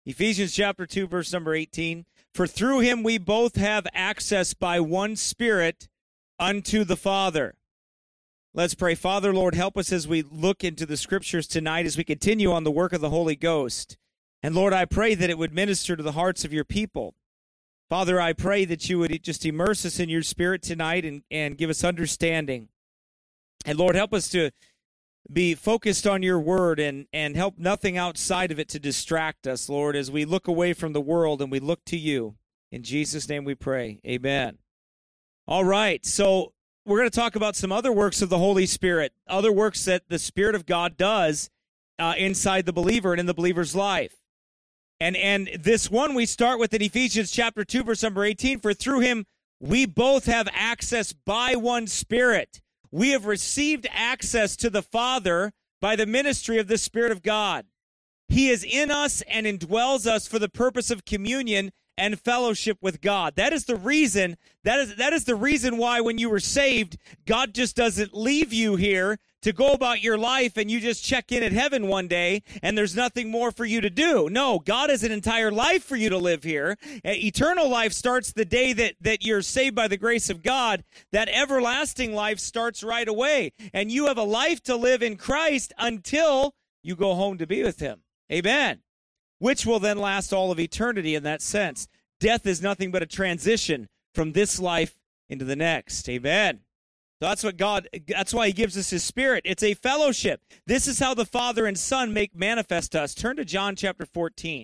Ephesians chapter 2, verse number 18. For through him we both have access by one Spirit unto the Father. Let's pray. Father, Lord, help us as we look into the Scriptures tonight, as we continue on the work of the Holy Ghost. And Lord, I pray that it would minister to the hearts of your people. Father, I pray that you would just immerse us in your Spirit tonight and give us understanding. And Lord, help us to be focused on your word and help nothing outside of it to distract us, Lord, as we look away from the world and we look to you. In Jesus' name we pray. Amen. All right, so we're going to talk about some other works of the Holy Spirit, other works that the Spirit of God does inside the believer and in the believer's life. And this one we start with in Ephesians chapter 2, verse number 18. For through him we both have access by one Spirit. We have received access to the Father by the ministry of the Spirit of God. He is in us and indwells us for the purpose of communion and fellowship with God. That is the reason, that is the reason why when you were saved, God just doesn't leave you here to go about your life and you just check in at heaven one day and there's nothing more for you to do. No, God has an entire life for you to live here. Eternal life starts the day that you're saved by the grace of God. That everlasting life starts right away. And you have a life to live in Christ until you go home to be with him. Amen. Which will then last all of eternity in that sense. Death is nothing but a transition from this life into the next. Amen. So that's why he gives us his Spirit. It's a fellowship. This is how the Father and Son make manifest to us. Turn to John chapter 14.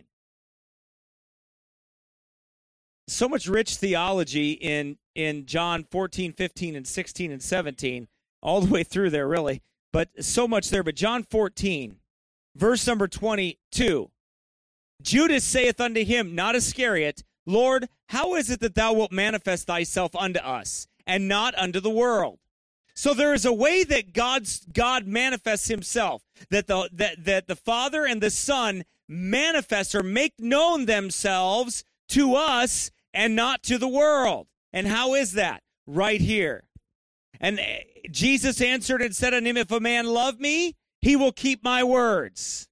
So much rich theology in John 14, 15, and 16, and 17, all the way through there, really. But so much there. But John 14, verse number 22. Judas saith unto him, not Iscariot, Lord, how is it that thou wilt manifest thyself unto us, and not unto the world? So there is a way that God manifests himself, that the Father and the Son manifest or make known themselves to us and not to the world. And how is that? Right here. And Jesus answered and said unto him, if a man love me, he will keep my words.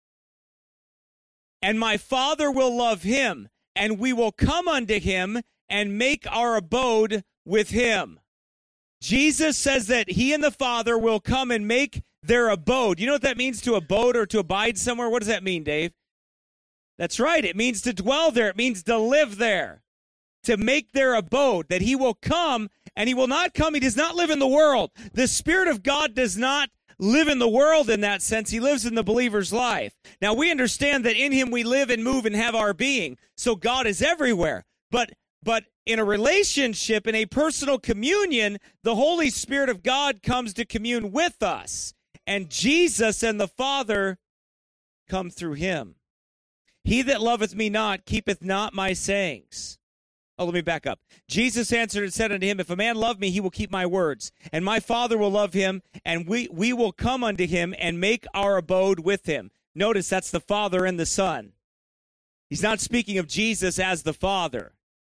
And my Father will love him, and we will come unto him and make our abode with him. Jesus says that he and the Father will come and make their abode. You know what that means, to abode or to abide somewhere? What does that mean, Dave? That's right. It means to dwell there. It means to live there, to make their abode, that he will come, and he will not come. He does not live in the world. The Spirit of God does not live in the world in that sense. He lives in the believer's life. Now, we understand that in him we live and move and have our being. So God is everywhere. But in a relationship, in a personal communion, the Holy Spirit of God comes to commune with us. And Jesus and the Father come through him. He that loveth me not keepeth not my sayings. Oh, let me back up. Jesus answered and said unto him, if a man love me, he will keep my words. And my Father will love him, and we will come unto him and make our abode with him. Notice that's the Father and the Son. He's not speaking of Jesus as the Father.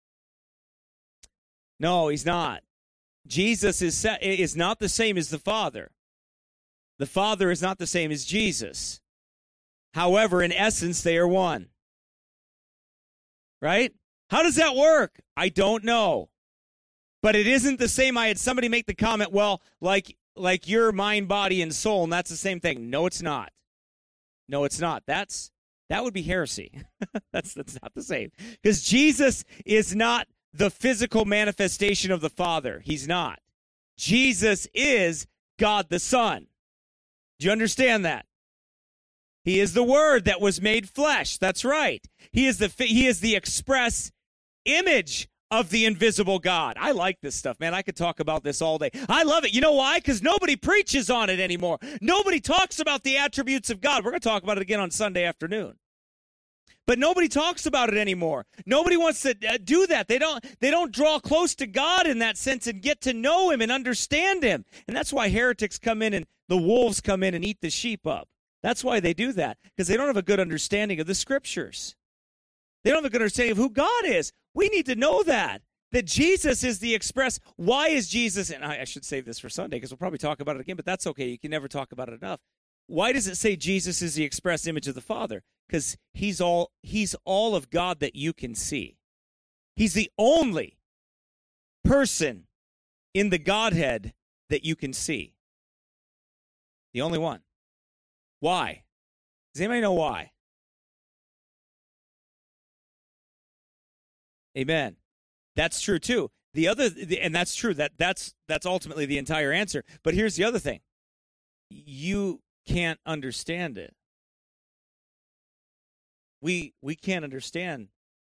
No, he's not. Jesus is not the same as the Father. The Father is not the same as Jesus. However, in essence, they are one. Right? How does that work? I don't know. But it isn't the same. I had somebody make the comment, well, like your mind, body, and soul, and that's the same thing. No, it's not. No, it's not. That would be heresy. That's not the same. Because Jesus is not the physical manifestation of the Father. He's not. Jesus is God the Son. Do you understand that? He is the Word that was made flesh. That's right. He is the express image of the invisible God. I like this stuff, man. I could talk about this all day. I love it. You know why? Because nobody preaches on it anymore. Nobody talks about the attributes of God. We're going to talk about it again on Sunday afternoon. But nobody talks about it anymore. Nobody wants to do that. They don't draw close to God in that sense and get to know him and understand him. And that's why heretics come in and the wolves come in and eat the sheep up. That's why they do that, because they don't have a good understanding of the Scriptures. They don't have a good understanding of who God is. We need to know that Jesus is the express. Why is Jesus, and I should save this for Sunday because we'll probably talk about it again, but that's okay. You can never talk about it enough. Why does it say Jesus is the express image of the Father? Because he's all of God that you can see. He's the only person in the Godhead that you can see. The only one. Why? Does anybody know why? Amen. That's true too. And that's true. That's ultimately the entire answer. But here's the other thing. You can't understand it. We can't understand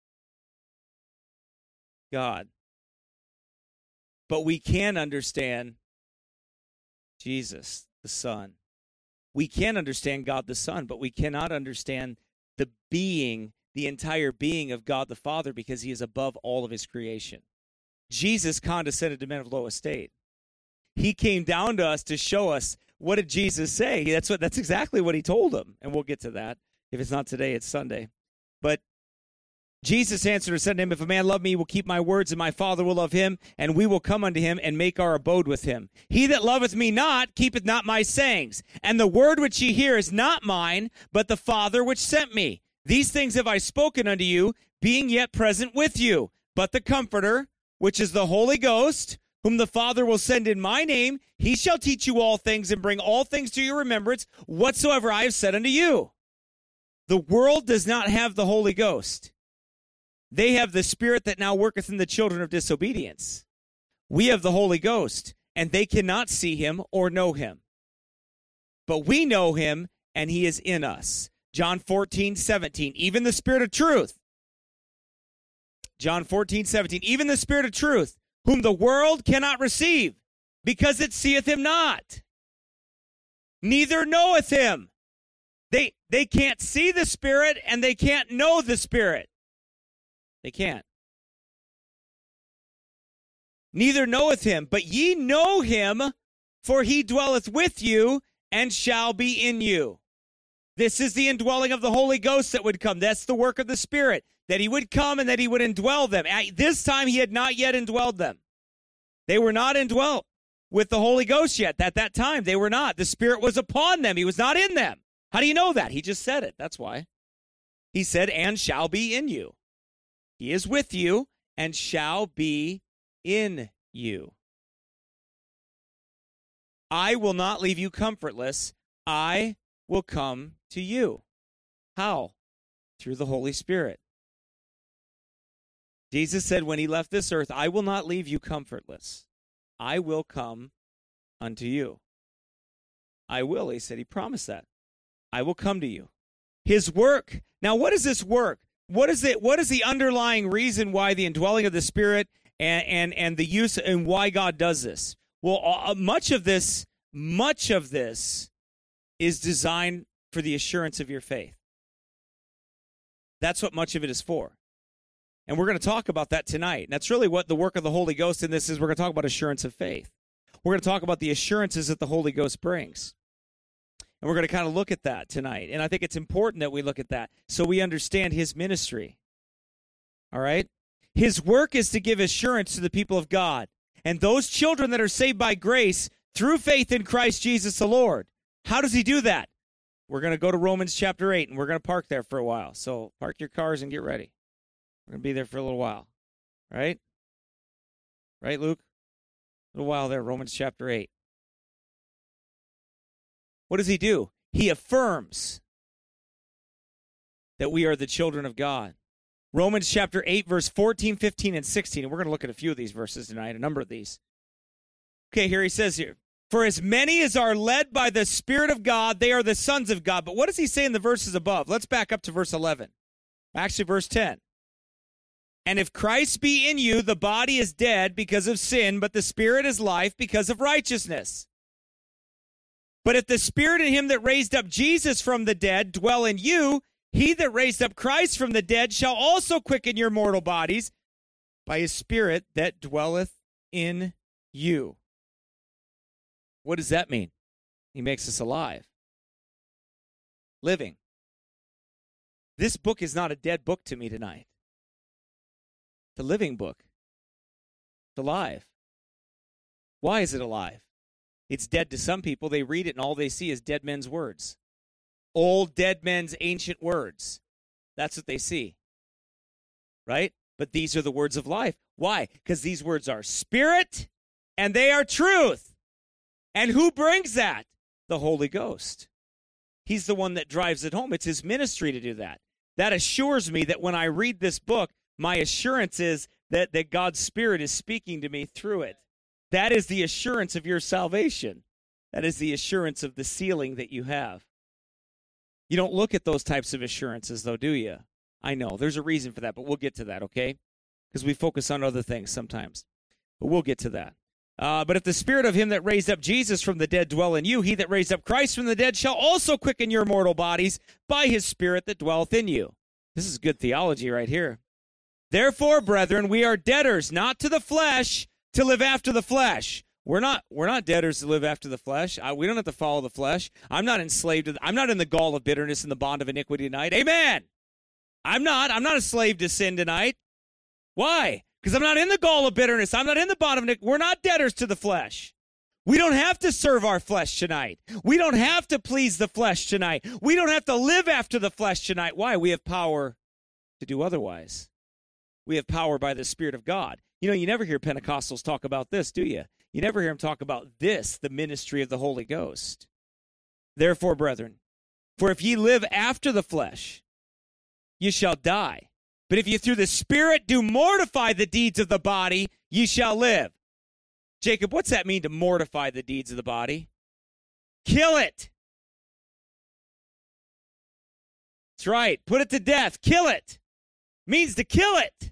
God. But we can understand Jesus, the Son. We can understand God the Son, but we cannot understand the entire being of God the Father, because he is above all of his creation. Jesus condescended to men of low estate. He came down to us to show us, what did Jesus say? That's exactly what he told them. And we'll get to that. If it's not today, it's Sunday. But Jesus answered and said to him, if a man love me, he will keep my words, and my Father will love him, and we will come unto him and make our abode with him. He that loveth me not, keepeth not my sayings. And the word which ye hear is not mine, but the Father which sent me. These things have I spoken unto you, being yet present with you. But the Comforter, which is the Holy Ghost, whom the Father will send in my name, he shall teach you all things, and bring all things to your remembrance, whatsoever I have said unto you. The world does not have the Holy Ghost. They have the Spirit that now worketh in the children of disobedience. We have the Holy Ghost, and they cannot see him or know him. But we know him, and he is in us. John 14:17, even the Spirit of truth. John 14:17, even the Spirit of truth, whom the world cannot receive, because it seeth him not, neither knoweth him. They can't see the Spirit, and they can't know the Spirit. They can't. Neither knoweth him, but ye know him, for he dwelleth with you and shall be in you. This is the indwelling of the Holy Ghost that would come. That's the work of the Spirit, that he would come and that he would indwell them. At this time, he had not yet indwelled them. They were not indwelt with the Holy Ghost yet. At that time, they were not. The Spirit was upon them. He was not in them. How do you know that? He just said it. That's why. He said, and shall be in you. He is with you and shall be in you. I will not leave you comfortless. I will come to you. How? Through the Holy Spirit. Jesus said when he left this earth, I will not leave you comfortless. I will come unto you. I will, he said. He promised that. I will come to you. His work. Now, what is this work? What is it? What is the underlying reason why the indwelling of the Spirit and the use and why God does this? Well, much of this is designed for the assurance of your faith. That's what much of it is for. And we're going to talk about that tonight. And that's really what the work of the Holy Ghost in this is. We're going to talk about assurance of faith. We're going to talk about the assurances that the Holy Ghost brings. And we're going to kind of look at that tonight. And I think it's important that we look at that so we understand his ministry. All right? His work is to give assurance to the people of God and those children that are saved by grace through faith in Christ Jesus the Lord. How does he do that? We're going to go to Romans chapter 8, and we're going to park there for a while. So park your cars and get ready. We're going to be there for a little while. Right? Right, Luke? A little while there, Romans chapter 8. What does he do? He affirms that we are the children of God. Romans chapter 8, verse 14, 15, and 16. And we're going to look at a few of these verses tonight, a number of these. Okay, here he says here, for as many as are led by the Spirit of God, they are the sons of God. But what does he say in the verses above? Let's back up to verse 11. Actually, verse 10. And if Christ be in you, the body is dead because of sin, but the Spirit is life because of righteousness. But if the Spirit in him that raised up Jesus from the dead dwell in you, he that raised up Christ from the dead shall also quicken your mortal bodies by his Spirit that dwelleth in you. What does that mean? He makes us alive. Living. This book is not a dead book to me tonight. It's a living book. It's alive. Why is it alive? It's dead to some people. They read it and all they see is dead men's words. old dead men's ancient words. That's what they see, right? But these are the words of life. Why? Because these words are spirit and they are truth. And who brings that? The Holy Ghost. He's the one that drives it home. It's his ministry to do that. That assures me that when I read this book, my assurance is that God's Spirit is speaking to me through it. That is the assurance of your salvation. That is the assurance of the sealing that you have. You don't look at those types of assurances, though, do you? I know. There's a reason for that, but we'll get to that, okay? Because we focus on other things sometimes. But we'll get to that. But if the Spirit of him that raised up Jesus from the dead dwell in you, he that raised up Christ from the dead shall also quicken your mortal bodies by his Spirit that dwelleth in you. This is good theology right here. Therefore, brethren, we are debtors, not to the flesh, to live after the flesh. We're not debtors to live after the flesh. We don't have to follow the flesh. I'm not enslaved. I'm not in the gall of bitterness and the bond of iniquity tonight. Amen. I'm not a slave to sin tonight. Why? Because I'm not in the gall of bitterness. I'm not in the bond of iniquity. We're not debtors to the flesh. We don't have to serve our flesh tonight. We don't have to please the flesh tonight. We don't have to live after the flesh tonight. Why? We have power to do otherwise. We have power by the Spirit of God. You know, you never hear Pentecostals talk about this, do you? You never hear them talk about this, the ministry of the Holy Ghost. Therefore, brethren, for if ye live after the flesh, ye shall die. But if ye through the Spirit do mortify the deeds of the body, ye shall live. Jacob, what's that mean to mortify the deeds of the body? Kill it. That's right. Put it to death. Kill it. Means to kill it.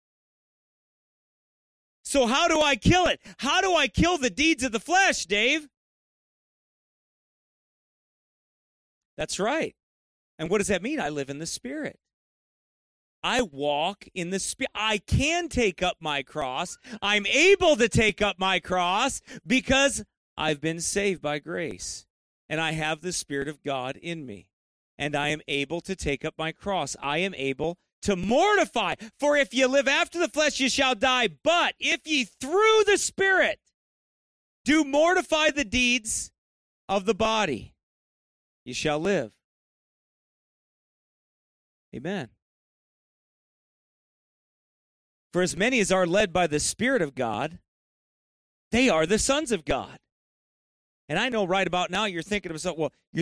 So how do I kill it? How do I kill the deeds of the flesh, Dave? That's right. And what does that mean? I live in the Spirit. I walk in the Spirit. I can take up my cross. I'm able to take up my cross because I've been saved by grace. And I have the Spirit of God in me. And I am able to take up my cross. I am able to mortify. For if ye live after the flesh, ye shall die. But if ye through the Spirit do mortify the deeds of the body, ye shall live. Amen. For as many as are led by the Spirit of God, they are the sons of God. And I know right about now you're thinking to yourself,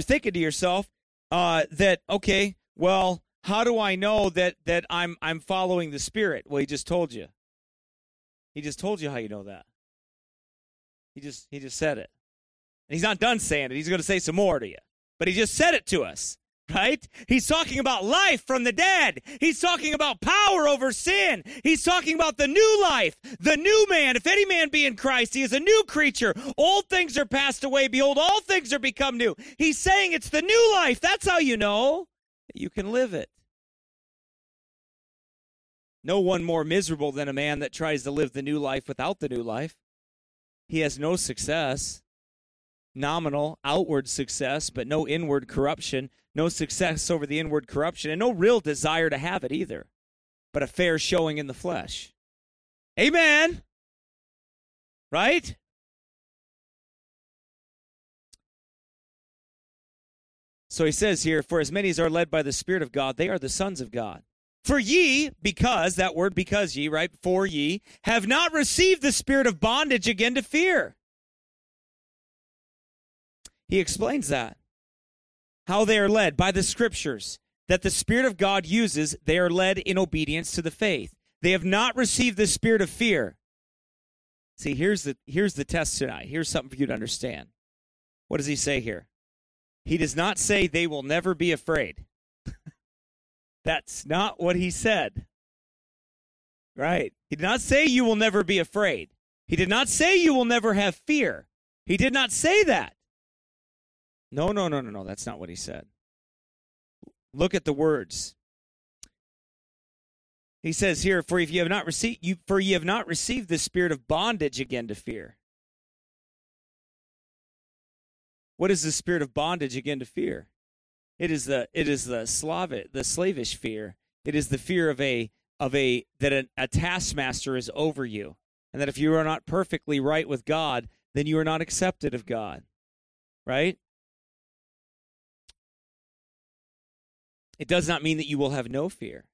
that, okay, well, how do I know that I'm following the Spirit? Well, he just told you. He just told you how you know that. He just said it. And he's not done saying it. He's going to say some more to you. But he just said it to us, right? He's talking about life from the dead. He's talking about power over sin. He's talking about the new life, the new man. If any man be in Christ, he is a new creature. Old things are passed away. Behold, all things are become new. He's saying it's the new life. That's how you know that you can live it. No one more miserable than a man that tries to live the new life without the new life. He has no success, nominal, outward success, but no inward corruption, no success over the inward corruption, and no real desire to have it either, but a fair showing in the flesh. Amen. Right? So he says here, for as many as are led by the Spirit of God, they are the sons of God. For ye, because, that word because ye, right? For ye, have not received the spirit of bondage again to fear. He explains that. How they are led by the Scriptures, that the Spirit of God uses, they are led in obedience to the faith. They have not received the spirit of fear. See, here's the test tonight. Here's something for you to understand. What does he say here? He does not say they will never be afraid. That's not what he said. Right? He did not say you will never be afraid. He did not say you will never have fear. He did not say that. No. That's not what he said. Look at the words. He says here, for ye have not received the spirit of bondage again to fear. What is the spirit of bondage again to fear? It is the slavish fear. It is the fear that a taskmaster is over you, and that if you are not perfectly right with God, then you are not accepted of God. Right? It does not mean that you will have no fear.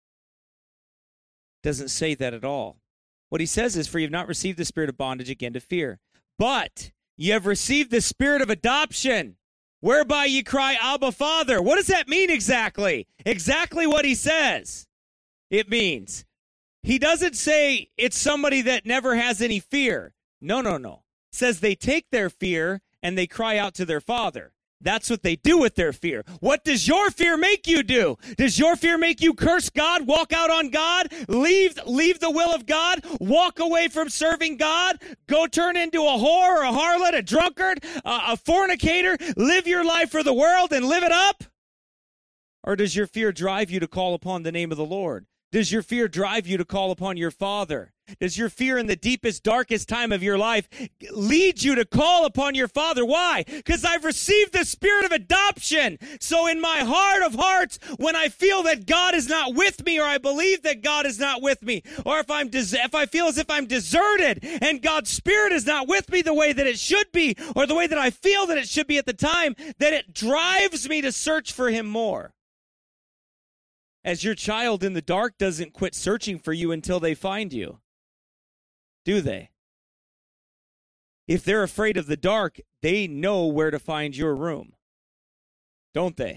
It doesn't say that at all. What he says is, for you have not received the spirit of bondage again to fear, but you have received the spirit of adoption, whereby you cry, Abba, Father. What does that mean exactly? Exactly what he says it means. He doesn't say it's somebody that never has any fear. No. It says they take their fear and they cry out to their Father. That's what they do with their fear. What does your fear make you do? Does your fear make you curse God, walk out on God, leave the will of God, walk away from serving God, go turn into a whore or a harlot, a drunkard, a fornicator, live your life for the world and live it up? Or does your fear drive you to call upon the name of the Lord? Does your fear drive you to call upon your Father? Does your fear in the deepest, darkest time of your life lead you to call upon your Father? Why? Because I've received the spirit of adoption. So in my heart of hearts, when I feel that God is not with me, or I believe that God is not with me, or if I feel as if I'm deserted and God's spirit is not with me the way that it should be, or the way that I feel that it should be at the time, that it drives me to search for him more. As your child in the dark doesn't quit searching for you until they find you, do they? If they're afraid of the dark, they know where to find your room, don't they?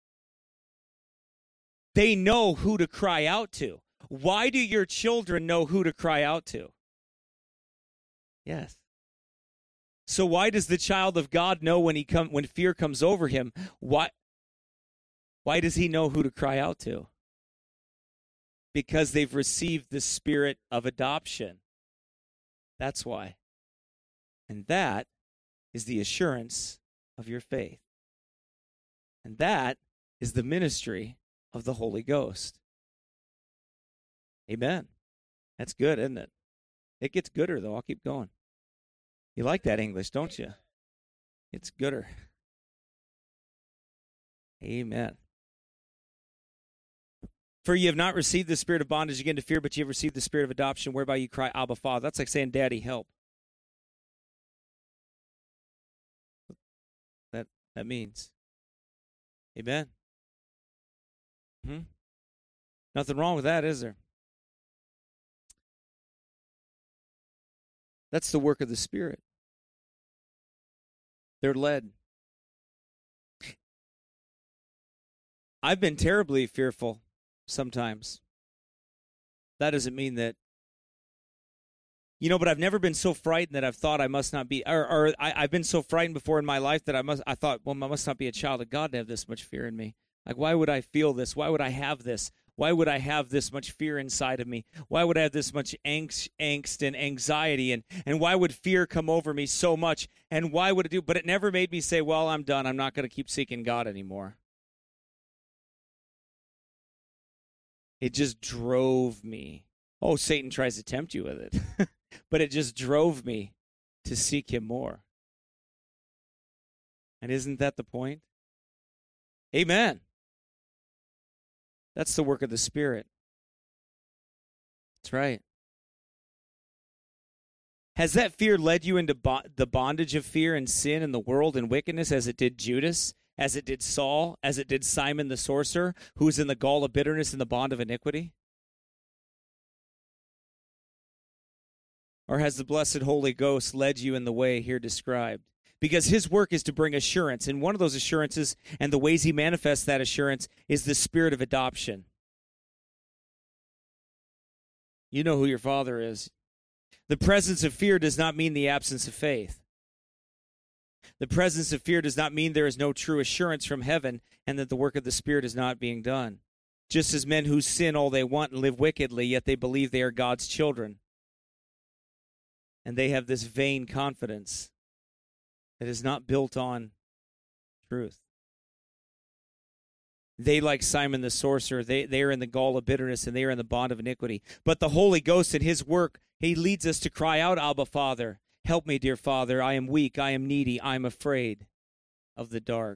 They know who to cry out to. Why do your children know who to cry out to? Yes. So why does the child of God know when fear comes over him? Why does he know who to cry out to? Because they've received the spirit of adoption. That's why. And that is the assurance of your faith. And that is the ministry of the Holy Ghost. Amen. That's good, isn't it? It gets gooder, though. I'll keep going. You like that English, don't you? It's gooder. Amen. For you have not received the spirit of bondage again to fear, but you have received the spirit of adoption, whereby you cry, Abba, Father. That's like saying, Daddy, help. That means. Amen. Nothing wrong with that, is there? That's the work of the Spirit. They're led. I've been terribly fearful sometimes. That doesn't mean that, but I've never been so frightened that I've thought I must not be, or I've been so frightened before in my life that I thought, well, I must not be a child of God to have this much fear in me. Like, why would I feel this? Why would I have this? Why would I have this much fear inside of me? Why would I have this much angst and anxiety? And why would fear come over me so much? And why would it do? But it never made me say, well, I'm done. I'm not going to keep seeking God anymore. It just drove me. Oh, Satan tries to tempt you with it. But it just drove me to seek him more. And isn't that the point? Amen. That's the work of the Spirit. That's right. Has that fear led you into the bondage of fear and sin and the world and wickedness as it did Judas, as it did Saul, as it did Simon the sorcerer, who was in the gall of bitterness and the bond of iniquity? Or has the blessed Holy Ghost led you in the way here described? Because his work is to bring assurance, and one of those assurances and the ways he manifests that assurance is the spirit of adoption. You know who your Father is. The presence of fear does not mean the absence of faith. The presence of fear does not mean there is no true assurance from heaven and that the work of the Spirit is not being done. Just as men who sin all they want and live wickedly, yet they believe they are God's children. And they have this vain confidence that is not built on truth. They, like Simon the sorcerer, they are in the gall of bitterness and they are in the bond of iniquity. But the Holy Ghost in his work, he leads us to cry out, Abba, Father. Help me, dear Father. I am weak. I am needy. I am afraid of the dark.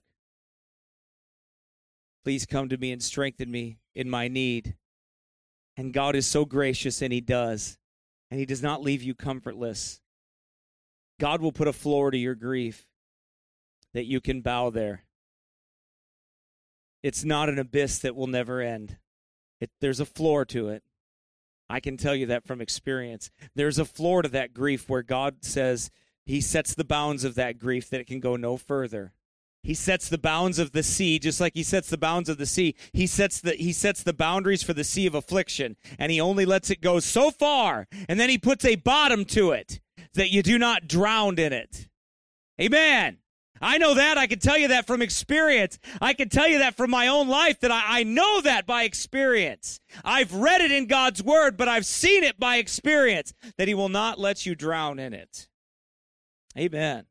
Please come to me and strengthen me in my need. And God is so gracious, and he does. And he does not leave you comfortless. God will put a floor to your grief that you can bow there. it's not an abyss that will never end. There's a floor to it. I can tell you that from experience. There's a floor to that grief where God says he sets the bounds of that grief that it can go no further. He sets the bounds of the sea, just like he sets the bounds of the sea. He sets the boundaries for the sea of affliction, and he only lets it go so far, and then he puts a bottom to it that you do not drown in it. Amen. I know that. I can tell you that from experience. I can tell you that from my own life, that I know that by experience. I've read it in God's word, but I've seen it by experience, that he will not let you drown in it. Amen.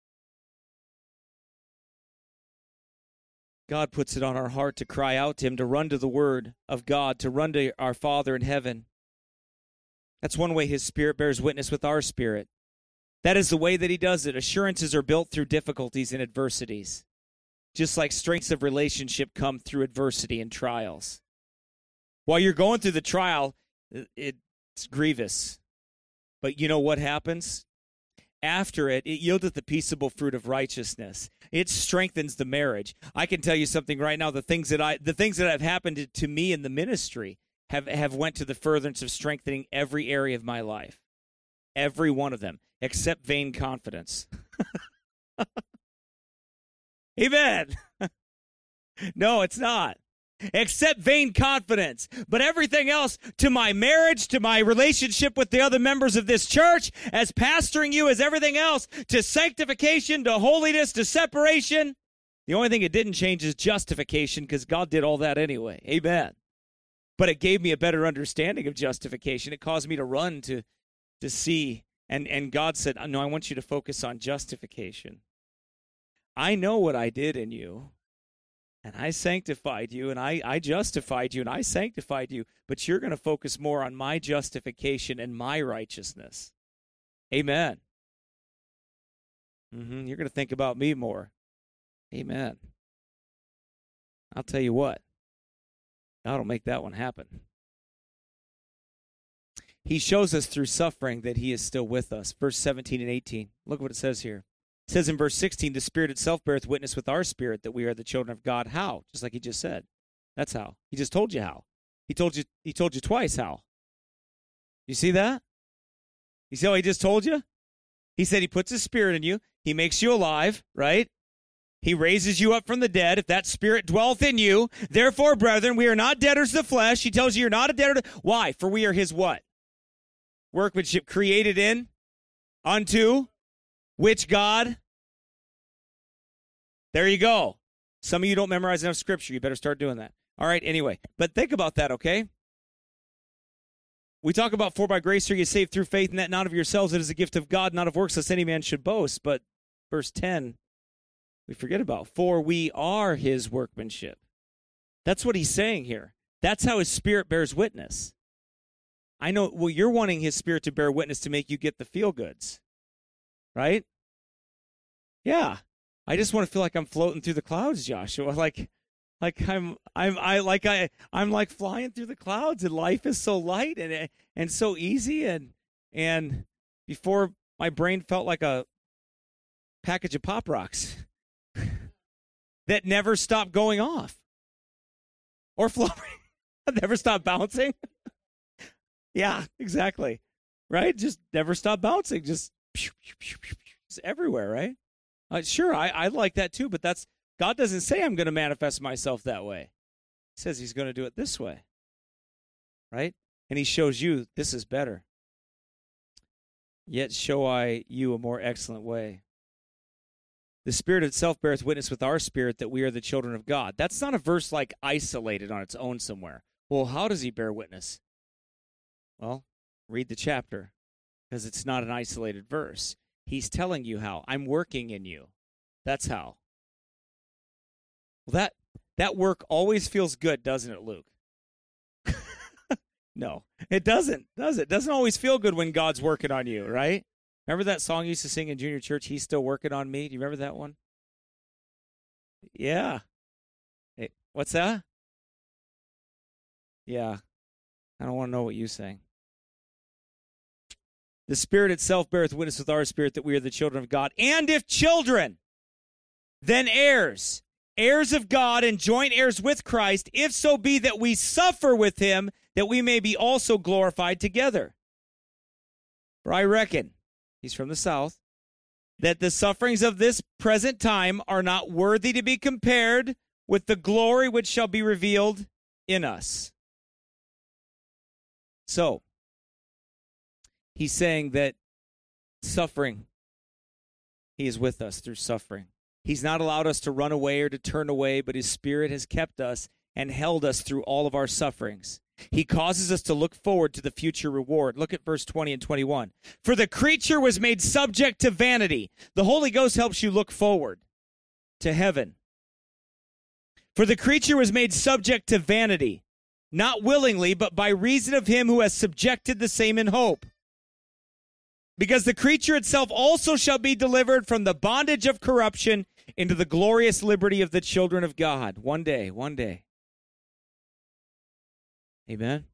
God puts it on our heart to cry out to him, to run to the word of God, to run to our Father in heaven. That's one way his Spirit bears witness with our spirit. That is the way that he does it. Assurances are built through difficulties and adversities, just like strengths of relationship come through adversity and trials. While you're going through the trial, it's grievous. But you know what happens? After it yieldeth the peaceable fruit of righteousness. It strengthens the marriage. I can tell you something right now. The things that have happened to me in the ministry have went to the furtherance of strengthening every area of my life. Every one of them, except vain confidence. Amen. No, it's not. Except vain confidence. But everything else, to my marriage, to my relationship with the other members of this church, as pastoring you, as everything else, to sanctification, to holiness, to separation. The only thing it didn't change is justification, because God did all that anyway. Amen. But it gave me a better understanding of justification. It caused me to run to see. And God said, no, I want you to focus on justification. I know what I did in you. And I sanctified you, and I justified you, and I sanctified you. But you're going to focus more on my justification and my righteousness. Amen. You're going to think about me more. Amen. I'll tell you what. God will make that one happen. He shows us through suffering that he is still with us. Verse 17 and 18. Look what it says here. It says in verse 16, the Spirit itself beareth witness with our spirit that we are the children of God. How? Just like he just said. That's how. He just told you how. He told you twice how. You see that? You see how he just told you? He said he puts his Spirit in you. He makes you alive, right? He raises you up from the dead, if that Spirit dwelleth in you. Therefore, brethren, we are not debtors to the flesh. He tells you you're not a debtor to... Why? For we are his what? Workmanship, created in, unto... Which God? There you go. Some of you don't memorize enough scripture. You better start doing that. All right, anyway. But think about that, okay? We talk about, for by grace are you saved through faith, and that not of yourselves. It is a gift of God, not of works, lest any man should boast. But verse 10, we forget about. For we are his workmanship. That's what he's saying here. That's how his Spirit bears witness. I know, well, you're wanting his Spirit to bear witness to make you get the feel-goods. Right? Yeah. I just want to feel like I'm floating through the clouds, Joshua. Like I'm like flying through the clouds, and life is so light and so easy, and before my brain felt like a package of Pop Rocks that never stopped going off or flowing, never stopped bouncing. Yeah, exactly. Right? Just never stop bouncing. Just it's everywhere, right? Sure, I like that too, but God doesn't say I'm going to manifest myself that way. He says he's going to do it this way, right? And he shows you this is better. Yet show I you a more excellent way. The Spirit itself beareth witness with our spirit that we are the children of God. That's not a verse like isolated on its own somewhere. Well, how does he bear witness? Well, read the chapter. Because it's not an isolated verse. He's telling you how. I'm working in you. That's how. Well, that work always feels good, doesn't it, Luke? No, it doesn't, does it? It doesn't always feel good when God's working on you, right? Remember that song you used to sing in junior church, He's Still Working on Me? Do you remember that one? Yeah. Hey, what's that? Yeah. I don't want to know what you sang. The Spirit itself beareth witness with our spirit that we are the children of God. And if children, then heirs, heirs of God and joint heirs with Christ, if so be that we suffer with him, that we may be also glorified together. For I reckon," he's from the south, "that the sufferings of this present time are not worthy to be compared with the glory which shall be revealed in us." So, he's saying that suffering, he is with us through suffering. He's not allowed us to run away or to turn away, but his Spirit has kept us and held us through all of our sufferings. He causes us to look forward to the future reward. Look at verse 20 and 21. "For the creature was made subject to vanity." The Holy Ghost helps you look forward to heaven. "For the creature was made subject to vanity, not willingly, but by reason of him who has subjected the same in hope. Because the creature itself also shall be delivered from the bondage of corruption into the glorious liberty of the children of God." One day, one day. Amen.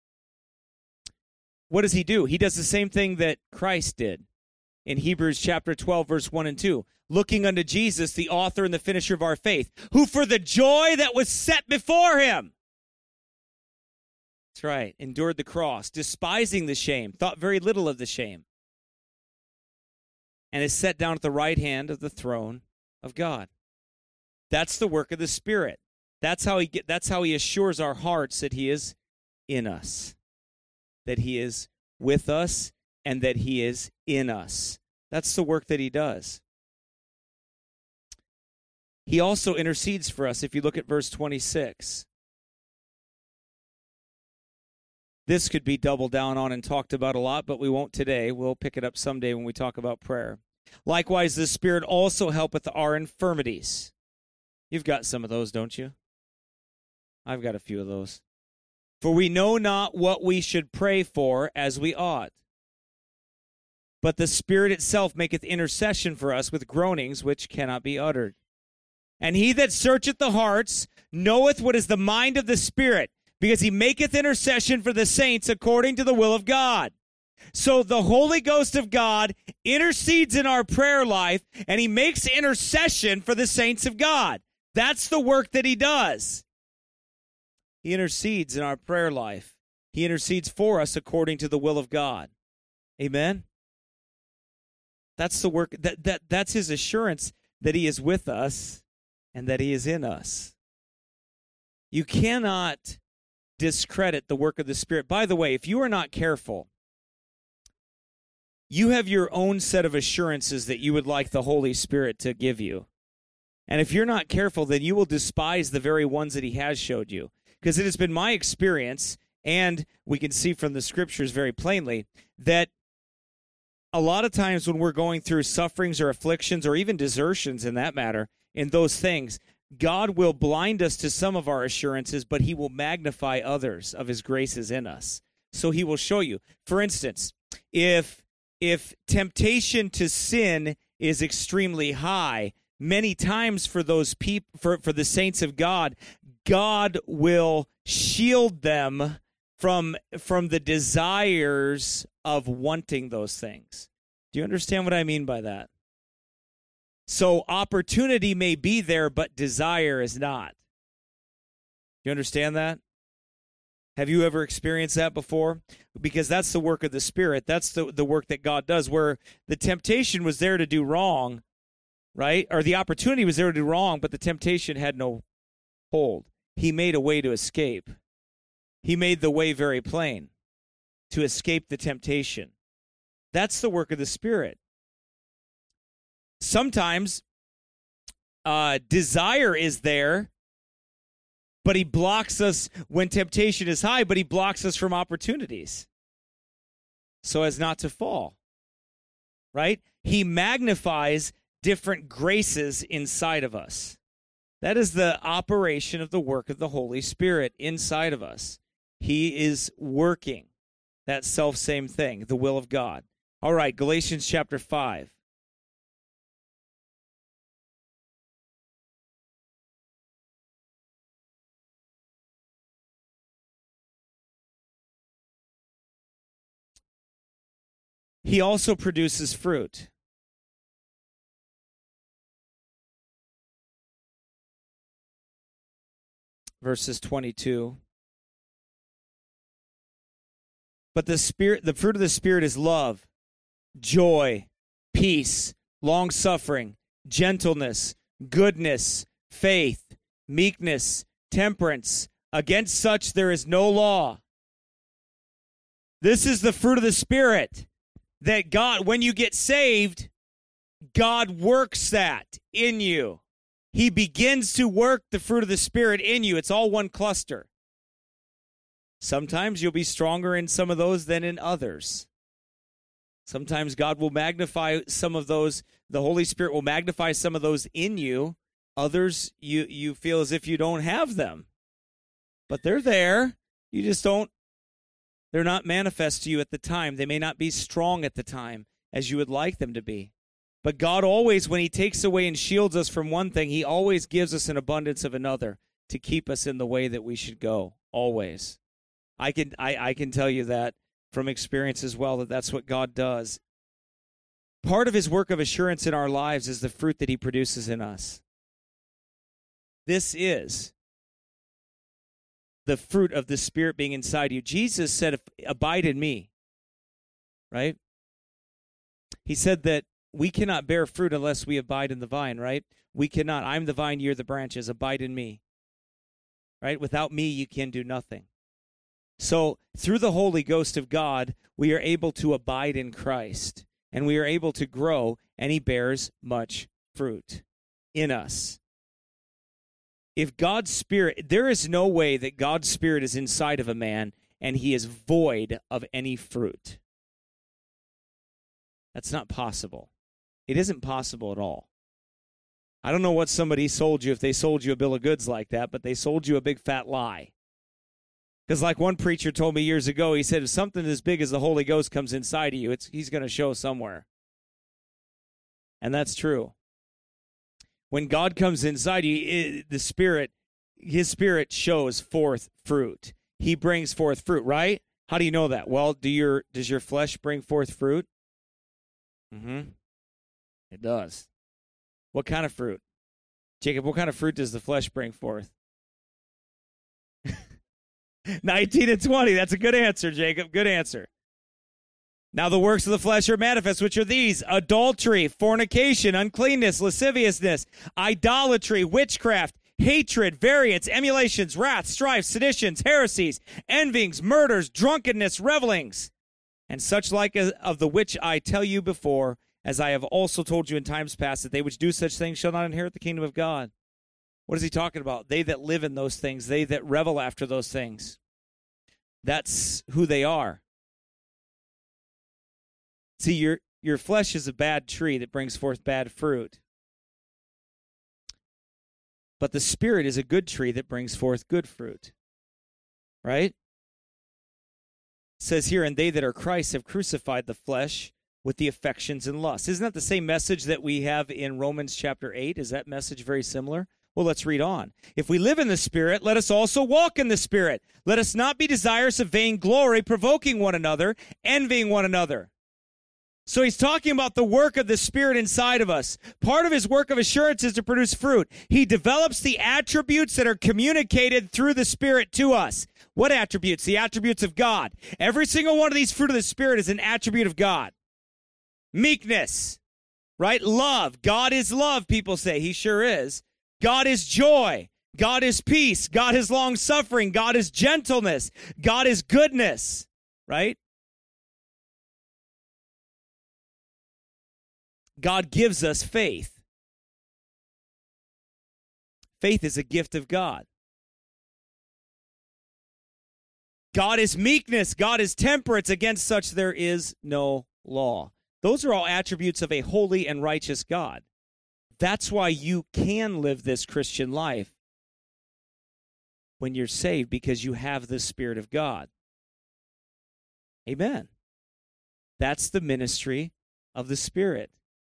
What does he do? He does the same thing that Christ did in Hebrews chapter 12, verse 1 and 2. "Looking unto Jesus, the author and the finisher of our faith, who for the joy that was set before him," that's right, endured the cross, despising the shame, thought very little of the shame, and is set down at the right hand of the throne of God. That's the work of the Spirit. That's how he assures our hearts that he is in us, that he is with us, and that he is in us. That's the work that he does. He also intercedes for us. If you look at verse 26, this could be doubled down on and talked about a lot, but we won't today. We'll pick it up someday when we talk about prayer. "Likewise, the Spirit also helpeth our infirmities." You've got some of those, don't you? I've got a few of those. "For we know not what we should pray for as we ought. But the Spirit itself maketh intercession for us with groanings which cannot be uttered. And he that searcheth the hearts knoweth what is the mind of the Spirit, because he maketh intercession for the saints according to the will of God." So the Holy Ghost of God intercedes in our prayer life, and he makes intercession for the saints of God. That's the work that he does. He intercedes in our prayer life. He intercedes for us according to the will of God. Amen? That's the work, that's his assurance that he is with us and that he is in us. You cannot discredit the work of the Spirit. By the way, if you are not careful, you have your own set of assurances that you would like the Holy Spirit to give you. And if you're not careful, then you will despise the very ones that he has showed you. Because it has been my experience, and we can see from the Scriptures very plainly, that a lot of times when we're going through sufferings or afflictions or even desertions in that matter, in those things, God will blind us to some of our assurances, but he will magnify others of his graces in us. So he will show you. For instance, if temptation to sin is extremely high, many times for those people, for the saints of God, God will shield them from the desires of wanting those things. Do you understand what I mean by that? So opportunity may be there, but desire is not. You understand that? Have you ever experienced that before? Because that's the work of the Spirit. That's the work that God does, where the temptation was there to do wrong, right? Or the opportunity was there to do wrong, but the temptation had no hold. He made a way to escape. He made the way very plain to escape the temptation. That's the work of the Spirit. Sometimes desire is there, but he blocks us when temptation is high, but he blocks us from opportunities so as not to fall, right? He magnifies different graces inside of us. That is the operation of the work of the Holy Spirit inside of us. He is working that self-same thing, the will of God. All right, Galatians chapter 5. He also produces fruit. verses 22. But the fruit of the Spirit is love, joy, peace, long-suffering, gentleness, goodness, faith, meekness, temperance. Against such there is no law. This is the fruit of the Spirit that God, when you get saved, God works that in you. He begins to work the fruit of the Spirit in you. It's all one cluster. Sometimes you'll be stronger in some of those than in others. Sometimes God will magnify some of those. The Holy Spirit will magnify some of those in you. Others, you feel as if you don't have them. But they're there. You just don't. They're not manifest to you at the time. They may not be strong at the time as you would like them to be. But God always, when he takes away and shields us from one thing, he always gives us an abundance of another to keep us in the way that we should go, always. I can tell you that from experience as well, that that's what God does. Part of his work of assurance in our lives is the fruit that he produces in us. This is the fruit of the Spirit being inside you. Jesus said, abide in me, right? He said that we cannot bear fruit unless we abide in the vine, right? We cannot. I'm the vine, you're the branches. Abide in me, right? Without me, you can do nothing. So through the Holy Ghost of God, we are able to abide in Christ, and we are able to grow, and he bears much fruit in us. If God's Spirit, there is no way that God's Spirit is inside of a man and he is void of any fruit. That's not possible. It isn't possible at all. I don't know what somebody sold you if they sold you a bill of goods like that, but they sold you a big fat lie. Because like one preacher told me years ago, he said, if something as big as the Holy Ghost comes inside of you, he's going to show somewhere. And that's true. When God comes inside you, his Spirit shows forth fruit. He brings forth fruit, right? How do you know that? Well, does your flesh bring forth fruit? It does. What kind of fruit? Jacob, what kind of fruit does the flesh bring forth? 19 and 20. That's a good answer, Jacob. Good answer. Now the works of the flesh are manifest, which are these: adultery, fornication, uncleanness, lasciviousness, idolatry, witchcraft, hatred, variance, emulations, wrath, strife, seditions, heresies, envyings, murders, drunkenness, revelings, and such like of the which I tell you before, as I have also told you in times past, that they which do such things shall not inherit the kingdom of God. What is he talking about? They that live in those things, they that revel after those things. That's who they are. See, your flesh is a bad tree that brings forth bad fruit. But the Spirit is a good tree that brings forth good fruit. Right? It says here, and they that are Christ have crucified the flesh with the affections and lusts. Isn't that the same message that we have in Romans chapter 8? Is that message very similar? Well, let's read on. If we live in the Spirit, let us also walk in the Spirit. Let us not be desirous of vainglory, provoking one another, envying one another. So he's talking about the work of the Spirit inside of us. Part of his work of assurance is to produce fruit. He develops the attributes that are communicated through the Spirit to us. What attributes? The attributes of God. Every single one of these fruit of the Spirit is an attribute of God. Meekness, right? Love. God is love, people say. He sure is. God is joy. God is peace. God is long-suffering. God is gentleness. God is goodness, right? God gives us faith. Faith is a gift of God. God is meekness. God is temperance. Against such there is no law. Those are all attributes of a holy and righteous God. That's why you can live this Christian life when you're saved, because you have the Spirit of God. Amen. That's the ministry of the Spirit.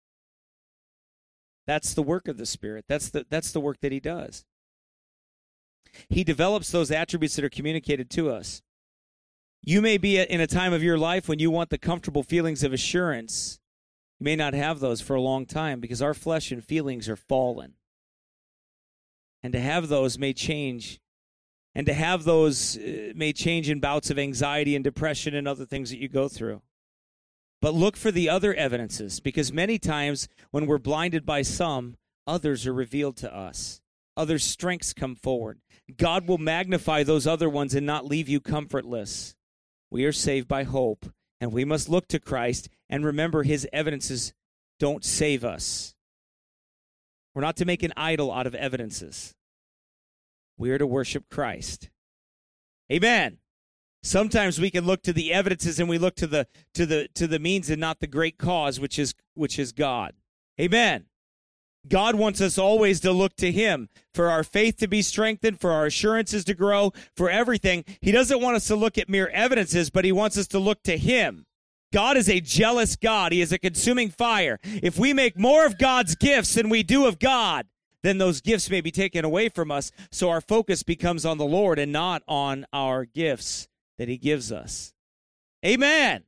That's the work of the Spirit. That's the work that he does. He develops those attributes that are communicated to us. You may be in a time of your life when you want the comfortable feelings of assurance. You may not have those for a long time because our flesh and feelings are fallen. And to have those may change And to have those may change in bouts of anxiety and depression and other things that you go through. But look for the other evidences, because many times when we're blinded by some, others are revealed to us. Other strengths come forward. God will magnify those other ones and not leave you comfortless. We are saved by hope, and we must look to Christ and remember his evidences don't save us. We're not to make an idol out of evidences. We are to worship Christ. Amen. Sometimes we can look to the evidences and we look to the means and not the great cause, which is God. Amen. God wants us always to look to him for our faith to be strengthened, for our assurances to grow, for everything. He doesn't want us to look at mere evidences, but he wants us to look to him. God is a jealous God. He is a consuming fire. If we make more of God's gifts than we do of God, then those gifts may be taken away from us, so our focus becomes on the Lord and not on our gifts that he gives us. Amen.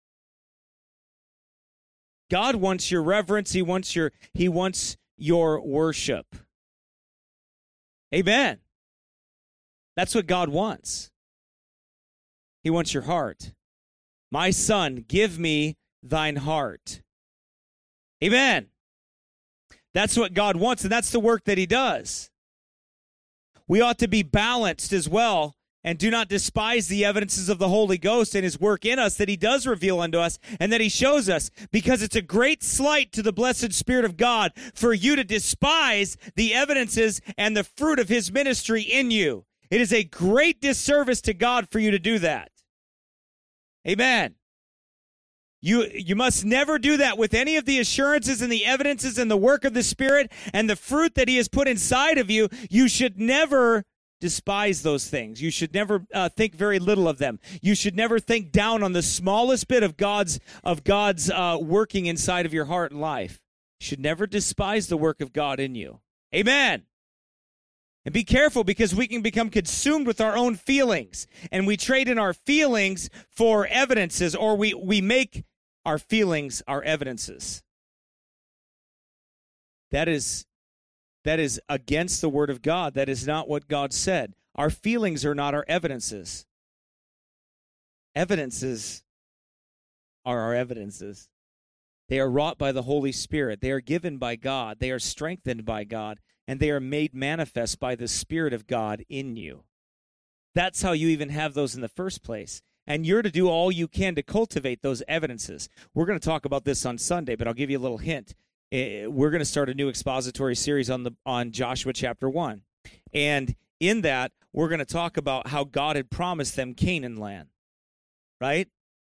God wants your reverence. He wants your worship. Amen. That's what God wants. He wants your heart. My son, give me thine heart. Amen. That's what God wants, and that's the work that he does. We ought to be balanced as well, and do not despise the evidences of the Holy Ghost and his work in us that he does reveal unto us and that he shows us, because it's a great slight to the blessed Spirit of God for you to despise the evidences and the fruit of his ministry in you. It is a great disservice to God for you to do that. Amen. You must never do that with any of the assurances and the evidences and the work of the Spirit and the fruit that he has put inside of you. You should never despise those things. You should never think very little of them. You should never think down on the smallest bit of God's working inside of your heart and life. You should never despise the work of God in you. Amen. And be careful, because we can become consumed with our own feelings, and we trade in our feelings for evidences, or we make our feelings our evidences. That is against the word of God. That is not what God said. Our feelings are not our evidences. Evidences are our evidences. They are wrought by the Holy Spirit. They are given by God. They are strengthened by God. And they are made manifest by the Spirit of God in you. That's how you even have those in the first place. And you're to do all you can to cultivate those evidences. We're going to talk about this on Sunday, but I'll give you a little hint. We're going to start a new expository series on Joshua chapter 1. And in that, we're going to talk about how God had promised them Canaan land. Right?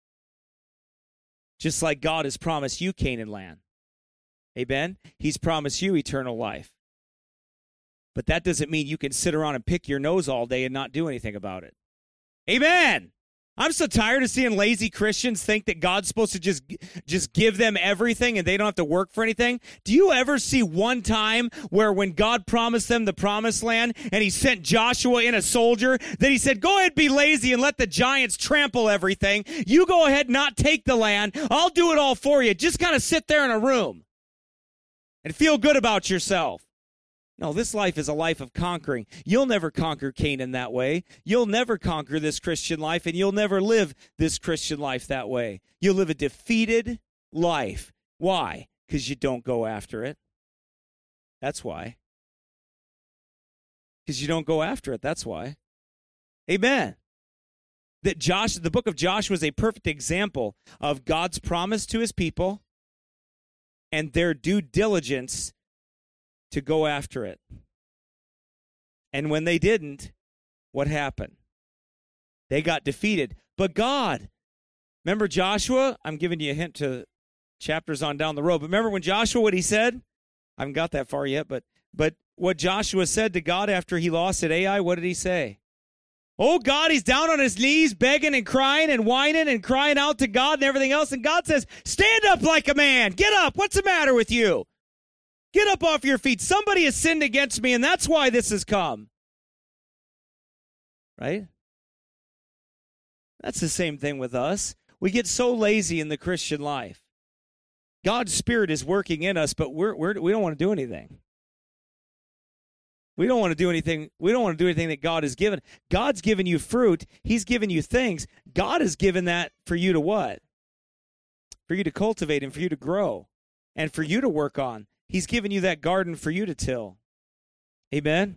Just like God has promised you Canaan land. Amen? He's promised you eternal life. But that doesn't mean you can sit around and pick your nose all day and not do anything about it. Amen. I'm so tired of seeing lazy Christians think that God's supposed to just give them everything and they don't have to work for anything. Do you ever see one time where when God promised them the promised land and he sent Joshua in a soldier, that he said, go ahead, be lazy and let the giants trample everything. You go ahead and not take the land. I'll do it all for you. Just kind of sit there in a room and feel good about yourself. No, this life is a life of conquering. You'll never conquer Canaan that way. You'll never conquer this Christian life, and you'll never live this Christian life that way. You'll live a defeated life. Why? Because you don't go after it. That's why. Because you don't go after it. That's why. Amen. The book of Joshua is a perfect example of God's promise to his people and their due diligence to go after it. And when they didn't, what happened? They got defeated. But God, remember Joshua? I'm giving you a hint to chapters on down the road. But remember when Joshua, what he said? I haven't got that far yet, but what Joshua said to God after he lost at Ai, what did he say? Oh, God, he's down on his knees begging and crying and whining and crying out to God and everything else. And God says, stand up like a man. Get up. What's the matter with you? Get up off your feet. Somebody has sinned against me, and that's why this has come. Right? That's the same thing with us. We get so lazy in the Christian life. God's Spirit is working in us, but we don't want to do anything. We don't want to do anything. We don't want to do anything that God has given. God's given you fruit. He's given you things. God has given that for you to what? For you to cultivate and for you to grow and for you to work on. He's given you that garden for you to till. Amen?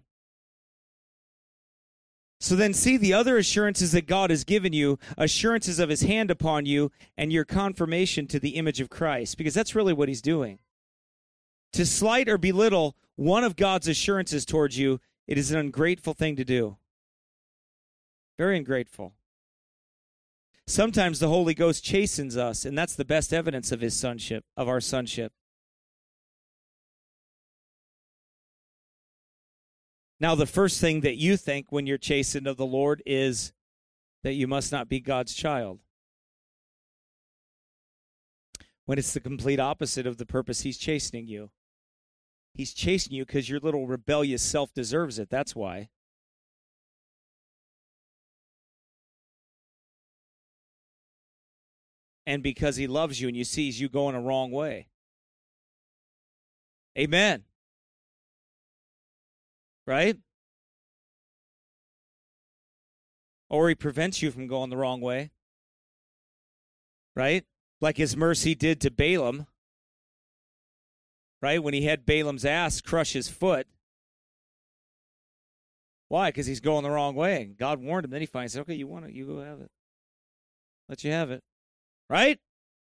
So then see the other assurances that God has given you, assurances of his hand upon you, and your confirmation to the image of Christ, because that's really what he's doing. To slight or belittle one of God's assurances towards you, it is an ungrateful thing to do. Very ungrateful. Sometimes the Holy Ghost chastens us, and that's the best evidence of his sonship, of our sonship. Now, the first thing that you think when you're chastened of the Lord is that you must not be God's child. When it's the complete opposite of the purpose he's chastening you. He's chastening you because your little rebellious self deserves it. That's why. And because he loves you and he sees you going a wrong way. Amen. Right? Or he prevents you from going the wrong way. Right? Like his mercy did to Balaam. Right? When he had Balaam's ass crush his foot. Why? Because he's going the wrong way. God warned him. Then he finally said, okay, you want it, you go have it. Let you have it. Right?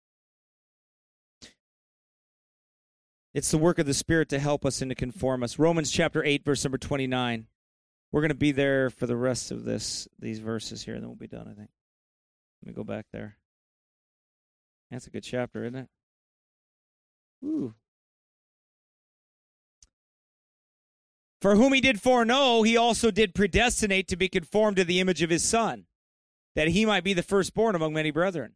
It's the work of the Spirit to help us and to conform us. Romans chapter 8, verse number 29. We're going to be there for the rest of these verses here, and then we'll be done, I think. Let me go back there. That's a good chapter, isn't it? Ooh. For whom he did foreknow, he also did predestinate to be conformed to the image of his Son, that he might be the firstborn among many brethren.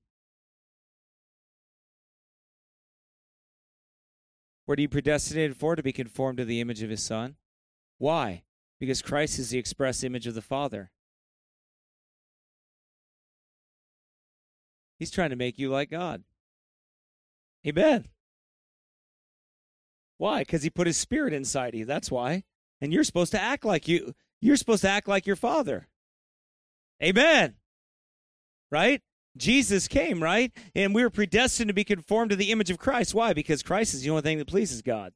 What are you predestinated for? To be conformed to the image of his Son. Why? Because Christ is the express image of the Father. He's trying to make you like God. Amen. Why? Because he put his Spirit inside you. That's why. And you're supposed to act like you. You're supposed to act like your Father. Amen. Right? Jesus came, right? And we were predestined to be conformed to the image of Christ. Why? Because Christ is the only thing that pleases God.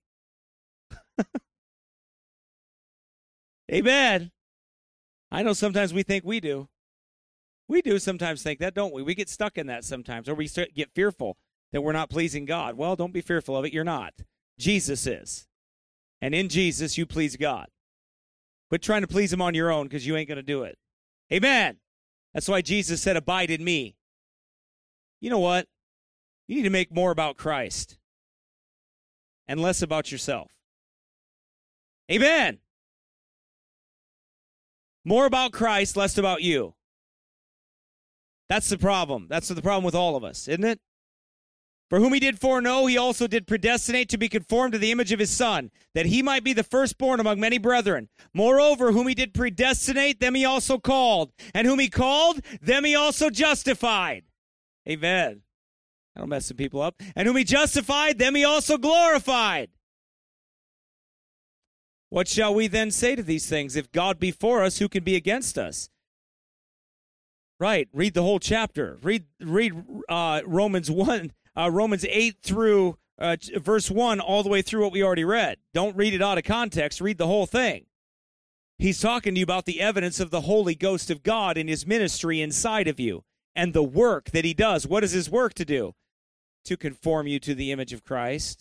Amen. I know sometimes we think we do. We do sometimes think that, don't we? We get stuck in that sometimes, or we get fearful that we're not pleasing God. Well, don't be fearful of it. You're not. Jesus is. And in Jesus, you please God. Quit trying to please him on your own, because you ain't going to do it. Amen. That's why Jesus said, abide in me. You know what? You need to make more about Christ and less about yourself. Amen. More about Christ, less about you. That's the problem. That's the problem with all of us, isn't it? For whom he did foreknow, he also did predestinate to be conformed to the image of his Son, that he might be the firstborn among many brethren. Moreover, whom he did predestinate, them he also called. And whom he called, them he also justified. Amen. I don't mess some people up. And whom he justified, them he also glorified. What shall we then say to these things? If God be for us, who can be against us? Right. Read the whole chapter. Read Romans 1, Romans 8 through verse 1, all the way through what we already read. Don't read it out of context. Read the whole thing. He's talking to you about the evidence of the Holy Ghost of God in his ministry inside of you and the work that he does. What is his work to do? To conform you to the image of Christ.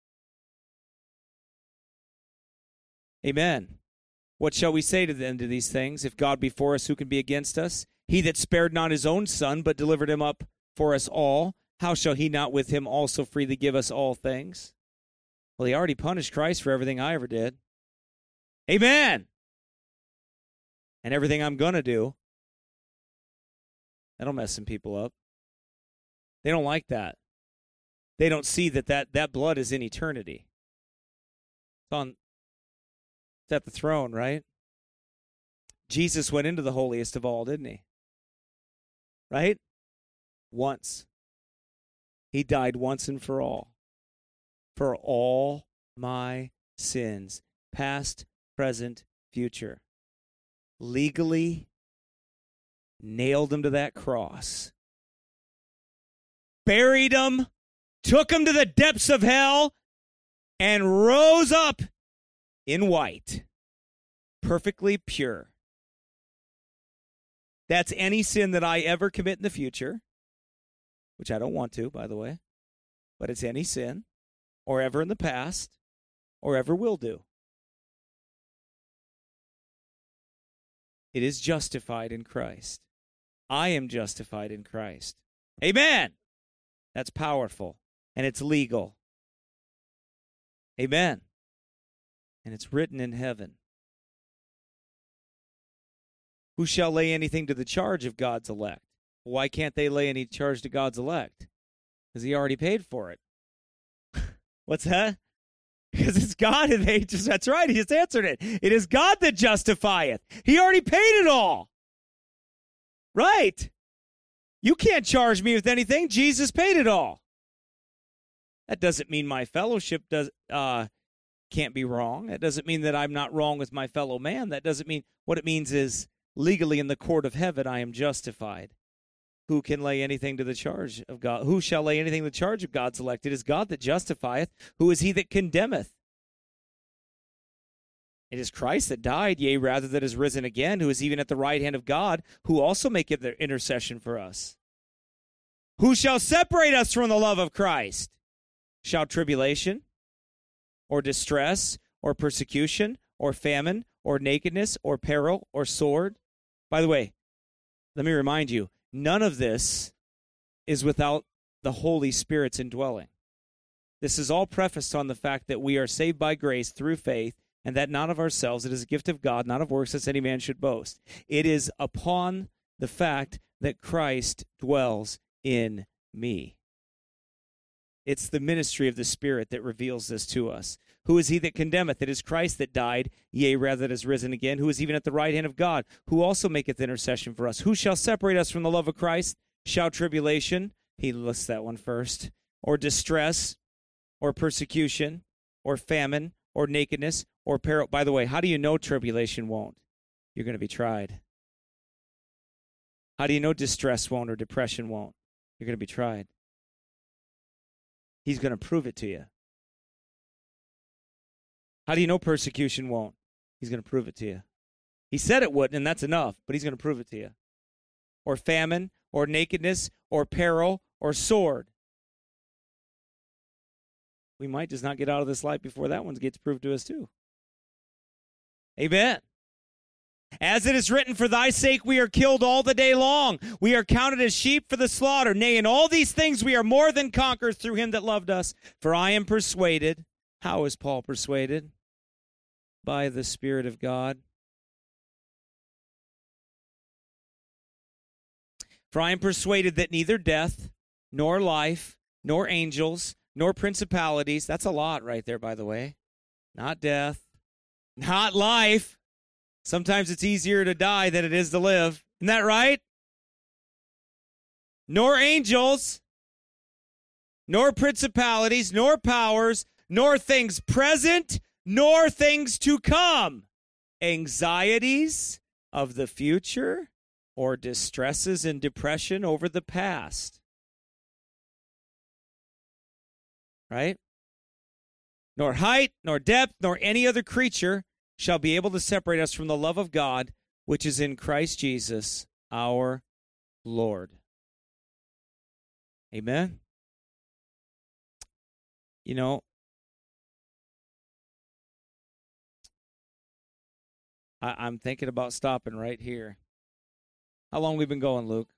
Amen. What shall we say to these things? If God be for us, who can be against us? He that spared not his own Son, but delivered him up for us all, how shall he not with him also freely give us all things? Well, he already punished Christ for everything I ever did. Amen. And everything I'm going to do. That'll mess some people up. They don't like that. They don't see that blood is in eternity. It's at the throne, right? Jesus went into the holiest of all, didn't he? Right? Once. He died once and for all my sins, past, present, future. Legally nailed him to that cross. Buried him, took him to the depths of hell, and rose up in white, perfectly pure. That's any sin that I ever commit in the future, which I don't want to, by the way, but it's any sin, or ever in the past, or ever will do. It is justified in Christ. I am justified in Christ. Amen. That's powerful, and it's legal. Amen. And it's written in heaven. Who shall lay anything to the charge of God's elect? Why can't they lay any charge to God's elect? Because he already paid for it. What's that? Because it's God, and that's right, he just answered it. It is God that justifieth. He already paid it all. Right. You can't charge me with anything. Jesus paid it all. That doesn't mean my fellowship can't be wrong. That doesn't mean that I'm not wrong with my fellow man. That doesn't mean, what it means is legally in the court of heaven I am justified. Who can lay anything to the charge of God? Who shall lay anything to the charge of God's elect? It is God that justifieth. Who is he that condemneth? It is Christ that died, yea, rather that is risen again, who is even at the right hand of God, who also maketh their intercession for us. Who shall separate us from the love of Christ? Shall tribulation, or distress, or persecution, or famine, or nakedness, or peril, or sword? By the way, let me remind you, none of this is without the Holy Spirit's indwelling. This is all prefaced on the fact that we are saved by grace through faith, and that not of ourselves. It is a gift of God, not of works, lest any man should boast. It is upon the fact that Christ dwells in me. It's the ministry of the Spirit that reveals this to us. Who is he that condemneth? It is Christ that died, yea, rather that is risen again, who is even at the right hand of God, who also maketh intercession for us. Who shall separate us from the love of Christ? Shall tribulation, he lists that one first, or distress, or persecution, or famine, or nakedness, or peril. By the way, how do you know tribulation won't? You're going to be tried. How do you know distress won't or depression won't? You're going to be tried. He's going to prove it to you. How do you know persecution won't? He's going to prove it to you. He said it wouldn't, and that's enough, but he's going to prove it to you. Or famine, or nakedness, or peril, or sword. We might just not get out of this life before that one gets proved to us too. Amen. As it is written, for thy sake we are killed all the day long. We are counted as sheep for the slaughter. Nay, in all these things we are more than conquerors through him that loved us. For I am persuaded. How is Paul persuaded? By the Spirit of God. For I am persuaded that neither death, nor life, nor angels, nor principalities. That's a lot right there, by the way. Not death, not life. Sometimes it's easier to die than it is to live. Isn't that right? Nor angels, nor principalities, nor powers, nor things present, nor things to come. Anxieties of the future, or distresses and depression over the past. Right? Nor height, nor depth, nor any other creature shall be able to separate us from the love of God, which is in Christ Jesus, our Lord. Amen? You know, I'm thinking about stopping right here. How long we been going, Luke?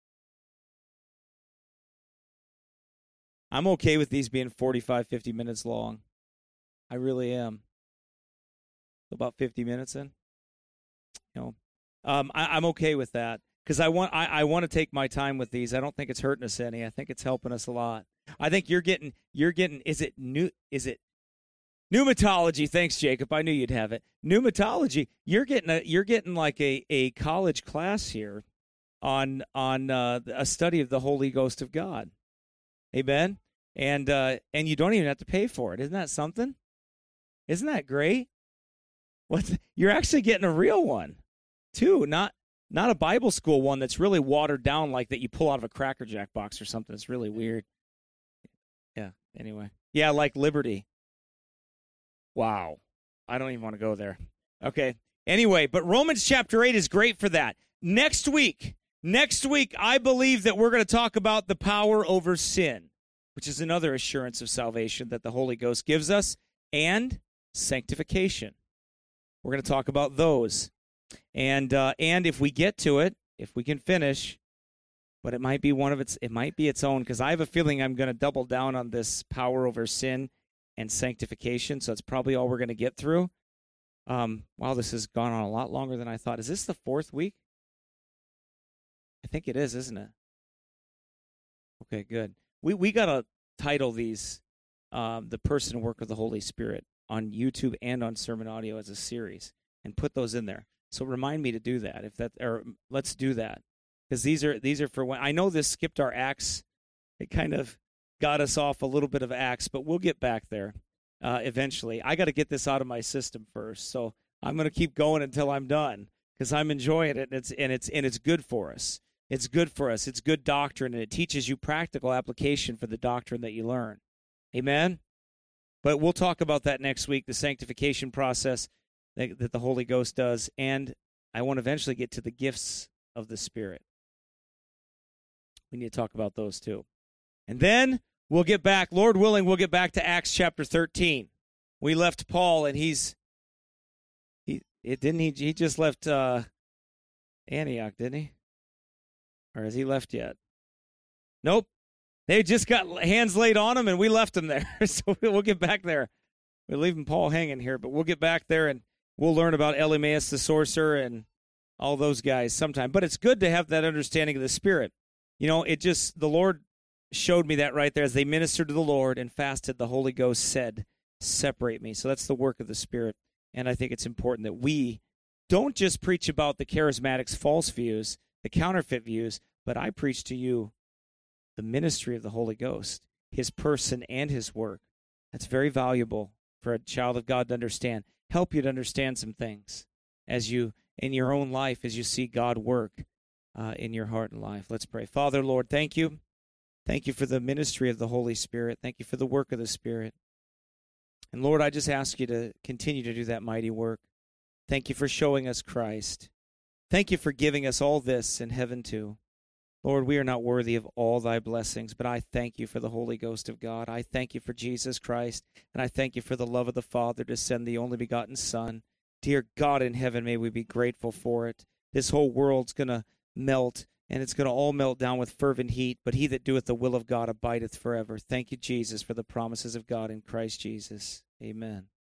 I'm okay with these being 45, 50 minutes long. I really am. About 50 minutes in. You know, I'm okay with that because I want to take my time with these. I don't think it's hurting us any. I think it's helping us a lot. I think you're getting. Is it pneumatology? Thanks, Jacob. I knew you'd have it. Pneumatology. You're getting like a college class here on a study of the Holy Ghost of God. Amen. And you don't even have to pay for it. Isn't that something? Isn't that great? You're actually getting a real one, too. Not a Bible school one that's really watered down, like that you pull out of a Cracker Jack box or something. It's really weird. Yeah. Anyway. Yeah, like Liberty. Wow. I don't even want to go there. Okay. Anyway, but Romans chapter 8 is great for that. Next week, I believe that we're going to talk about the power over sin, which is another assurance of salvation that the Holy Ghost gives us, and sanctification. We're going to talk about those. And if we get to it, if we can finish, but it might be its own, because I have a feeling I'm going to double down on this power over sin and sanctification, so it's probably all we're going to get through. Wow, this has gone on a lot longer than I thought. Is this the 4th week? I think it is, isn't it? Okay, good. We got to title these the person and work of the Holy Spirit on YouTube and on Sermon Audio as a series, and put those in there. So remind me to do that. Let's do that, because these are for when I know this skipped our Acts. It kind of got us off a little bit of Acts, but we'll get back there eventually. I got to get this out of my system first, so I'm going to keep going until I'm done, because I'm enjoying it, and it's good for us. It's good for us. It's good doctrine, and it teaches you practical application for the doctrine that you learn. Amen? But we'll talk about that next week, the sanctification process that the Holy Ghost does, and I want to eventually get to the gifts of the Spirit. We need to talk about those too. And then we'll get back, Lord willing, we'll get back to Acts chapter 13. We left Paul, and he just left Antioch, didn't he? Or has he left yet? Nope. They just got hands laid on him, and we left him there. So we'll get back there. We're leaving Paul hanging here, but we'll get back there, and we'll learn about Elymas the sorcerer and all those guys sometime. But it's good to have that understanding of the Spirit. You know, the Lord showed me that right there. As they ministered to the Lord and fasted, the Holy Ghost said, separate me. So that's the work of the Spirit. And I think it's important that we don't just preach about the charismatics' false views, the counterfeit views, but I preach to you the ministry of the Holy Ghost, his person and his work. That's very valuable for a child of God to understand. Help you to understand some things as you, in your own life, as you see God work in your heart and life. Let's pray. Father, Lord, thank you. Thank you for the ministry of the Holy Spirit. Thank you for the work of the Spirit. And Lord, I just ask you to continue to do that mighty work. Thank you for showing us Christ. Thank you for giving us all this in heaven too. Lord, we are not worthy of all thy blessings, but I thank you for the Holy Ghost of God. I thank you for Jesus Christ, and I thank you for the love of the Father to send the only begotten Son. Dear God in heaven, may we be grateful for it. This whole world's going to melt, and it's going to all melt down with fervent heat, but he that doeth the will of God abideth forever. Thank you, Jesus, for the promises of God in Christ Jesus. Amen.